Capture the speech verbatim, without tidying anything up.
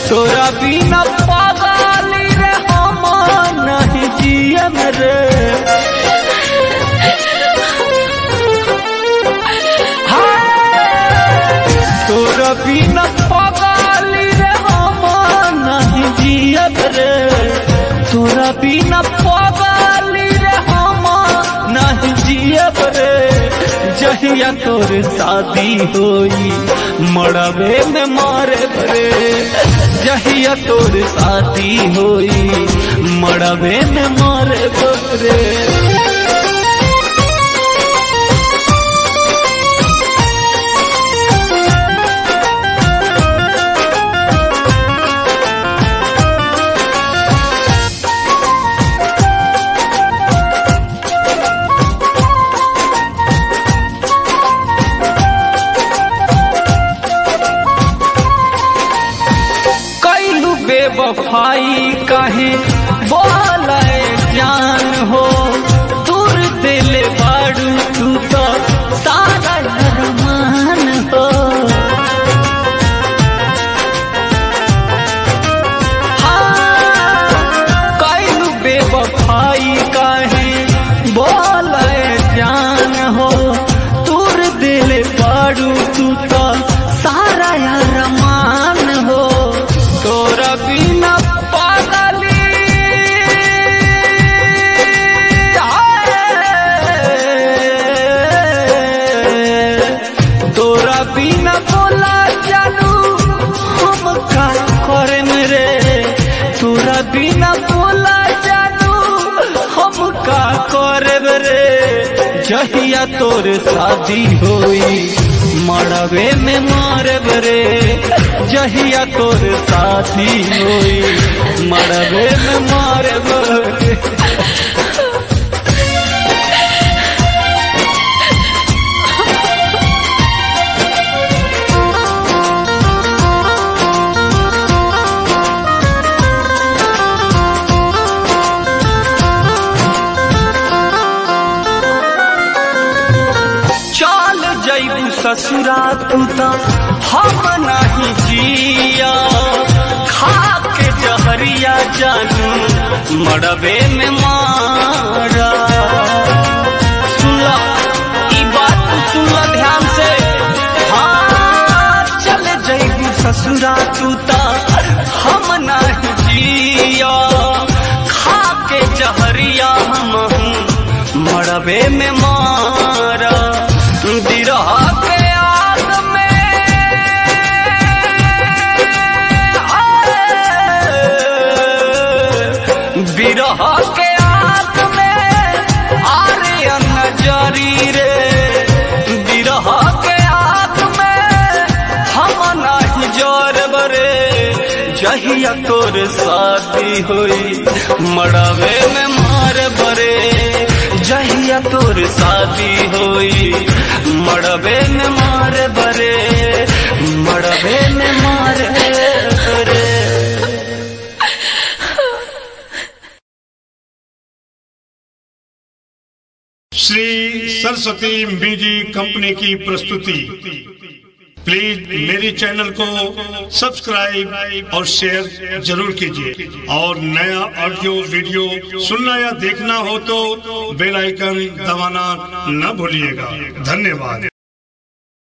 तोरा बिना पागल रे हम नहीं जियम रे। तोरा बिना पागल रे हम नहीं जियब रे। तोरा बिना पागल रे हम नहीं जियब रे। जहिया तोर शादी होई मड़वे में मारे रे। जहिया तोर शादी होई मड़वे में मारे रे। बेवफाई काहे बोले जान हो। दूर दिल बाड़ू तू तो सारा अरमान हो। हाँ कैलू बेवफाई काहे बोले जान हो। दूर दिल बाड़ू तू तो सारा अरमान हो। तोरा बिना पागली तोरा बिना बोला जानू हम का करे मेरे। तोरा बिना बोला जानू हम का करे मेरे। जहिया तोर शादी होई मड़वे में मारे रे। जहिया तोर शादी होई मड़वे में मारे रे। जैबू ससुरा तू तो हम नहीं जिया। खा के जहरिया जानू मड़वे में मारा। सुनला ई बात तू सुनला ध्यान से। हाँ चले जैबू ससुरा तू तो हम नहीं जिया। खा के जहरिया हम मड़वे में मारा। बिरह के आग में बिरह के आग में आर्यन नजरी रे। बिरह के आग में हम नहीं जरब रे। जहिया तोर शादी होई मड़वे में मारब रे। जहिया तोर शादी होई मड़वे में मारे बरे। मड़वे में मारे बरे। श्री सरस्वती म्यूजिक कंपनी की प्रस्तुति। प्लीज मेरी चैनल को सब्सक्राइब और शेयर जरूर कीजिए। और नया ऑडियो वीडियो सुनना या देखना हो तो बेल आइकन दबाना न भूलिएगा। धन्यवाद।